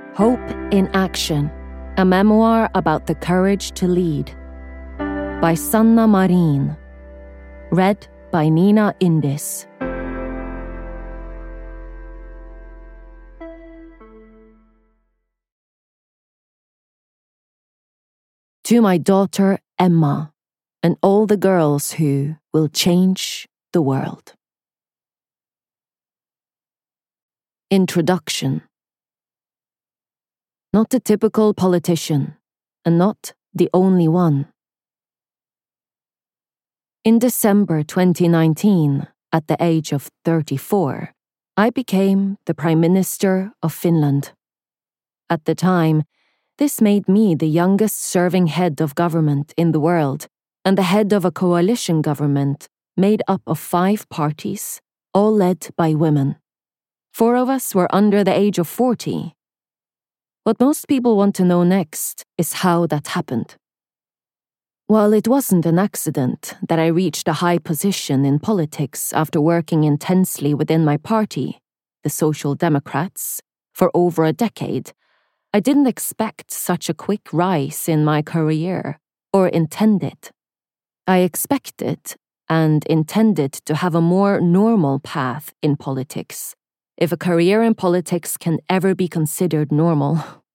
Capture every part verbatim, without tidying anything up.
Hope in Action, a memoir about the courage to lead, by Sanna Marin, read by Nina Indis. To my daughter Emma, and all the girls who will change the world. Introduction. Not a typical politician, and not the only one. In December twenty nineteen, at the age of thirty-four, I became the Prime Minister of Finland. At the time, this made me the youngest serving head of government in the world, and the head of a coalition government made up of five parties, all led by women. Four of us were under the age of forty. What most people want to know next is how that happened. While it wasn't an accident that I reached a high position in politics after working intensely within my party, the Social Democrats, for over a decade, I didn't expect such a quick rise in my career, or intend it. I expected and intended to have a more normal path in politics, if a career in politics can ever be considered normal.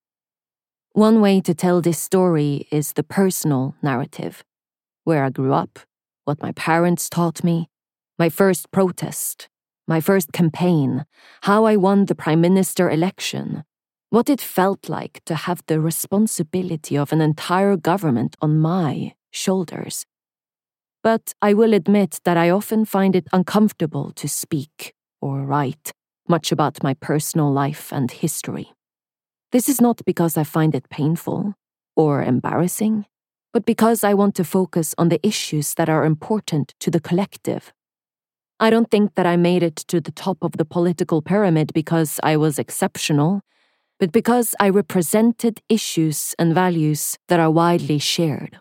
One way to tell this story is the personal narrative, where I grew up, what my parents taught me, my first protest, my first campaign, how I won the Prime Minister election, what it felt like to have the responsibility of an entire government on my shoulders. But I will admit that I often find it uncomfortable to speak or write much about my personal life and history. This is not because I find it painful or embarrassing, but because I want to focus on the issues that are important to the collective. I don't think that I made it to the top of the political pyramid because I was exceptional, but because I represented issues and values that are widely shared.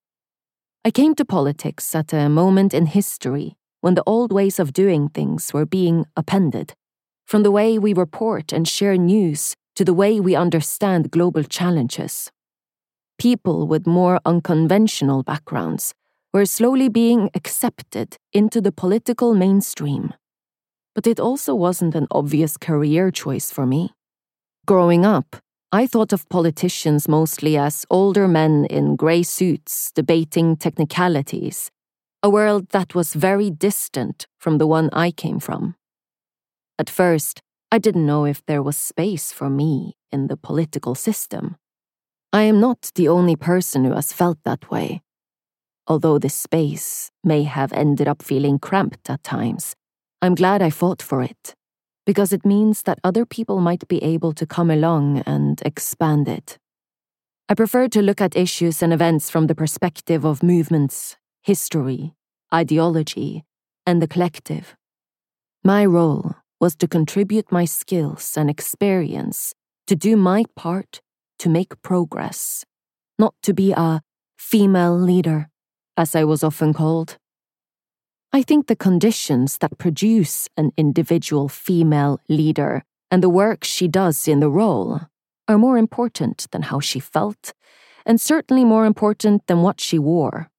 I came to politics at a moment in history when the old ways of doing things were being upended, from the way we report and share news to the way we understand global challenges. People with more unconventional backgrounds were slowly being accepted into the political mainstream. But it also wasn't an obvious career choice for me. Growing up, I thought of politicians mostly as older men in grey suits debating technicalities, a world that was very distant from the one I came from. At first, I didn't know if there was space for me in the political system. I am not the only person who has felt that way. Although this space may have ended up feeling cramped at times, I'm glad I fought for it, because it means that other people might be able to come along and expand it. I prefer to look at issues and events from the perspective of movements, history, ideology, and the collective. My role was to contribute my skills and experience to do my part to make progress, not to be a female leader, as I was often called. I think the conditions that produce an individual female leader and the work she does in the role are more important than how she felt, and certainly more important than what she wore.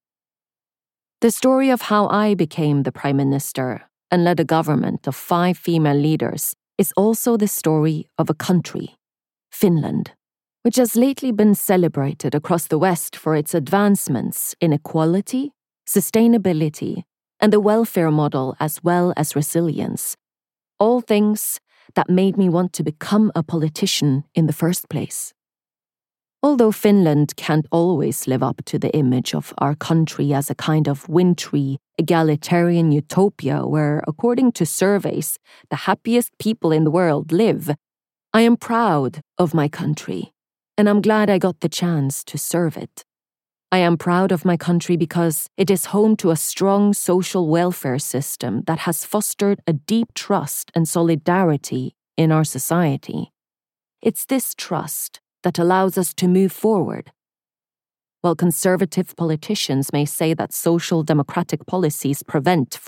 The story of how I became the Prime Minister and led a government of five female leaders is also the story of a country, Finland, which has lately been celebrated across the West for its advancements in equality, sustainability, and the welfare model as well as resilience, all things that made me want to become a politician in the first place. Although Finland can't always live up to the image of our country as a kind of wintry, egalitarian utopia where, according to surveys, the happiest people in the world live, I am proud of my country, and I'm glad I got the chance to serve it. I am proud of my country because it is home to a strong social welfare system that has fostered a deep trust and solidarity in our society. It's this trust that allows us to move forward. While conservative politicians may say that social democratic policies prevent